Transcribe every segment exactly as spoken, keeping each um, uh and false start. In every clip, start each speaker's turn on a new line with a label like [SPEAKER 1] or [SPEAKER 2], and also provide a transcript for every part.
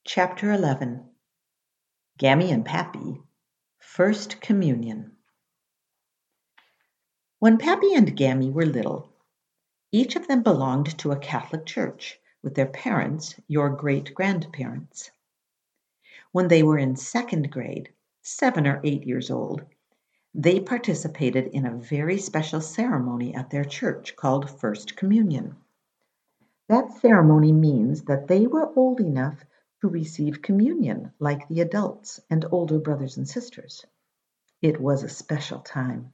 [SPEAKER 1] Chapter eleven. Gammy and Pappy, First Communion. When Pappy and Gammy were little, each of them belonged to a Catholic church with their parents, your great-grandparents. When they were in second grade, seven or eight years old, they participated in a very special ceremony at their church called First Communion. That ceremony means that they were old enough to receive communion like the adults and older brothers and sisters. It was a special time.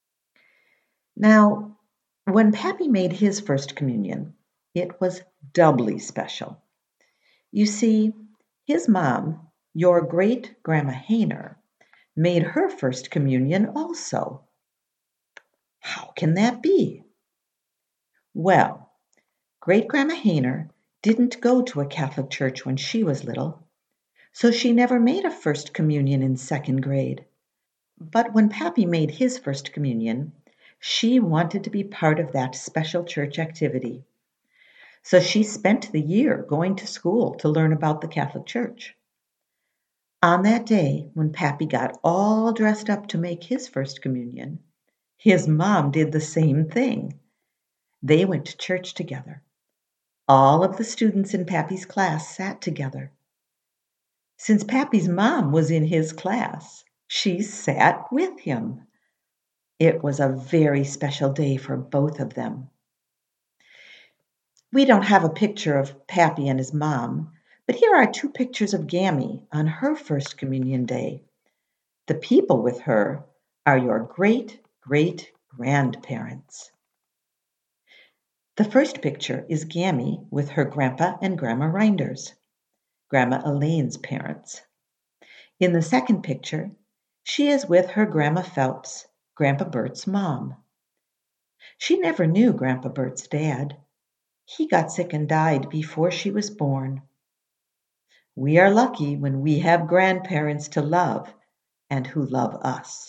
[SPEAKER 1] Now, when Pappy made his first communion, it was doubly special. You see, his mom, your great-grandma Hayner, made her first communion also. How can that be? Well, great-grandma Hayner didn't go to a Catholic church when she was little, so she never made a first communion in second grade. But when Pappy made his first communion, she wanted to be part of that special church activity. So she spent the year going to school to learn about the Catholic Church. On that day, when Pappy got all dressed up to make his first communion, his mom did the same thing. They went to church together. All of the students in Pappy's class sat together. Since Pappy's mom was in his class, she sat with him. It was a very special day for both of them. We don't have a picture of Pappy and his mom, but here are two pictures of Gammy on her first communion day. The people with her are your great-great-grandparents. The first picture is Gammy with her Grandpa and Grandma Reinders, Grandma Elaine's parents. In the second picture, she is with her Grandma Phelps, Grandpa Bert's mom. She never knew Grandpa Bert's dad. He got sick and died before she was born. We are lucky when we have grandparents to love and who love us.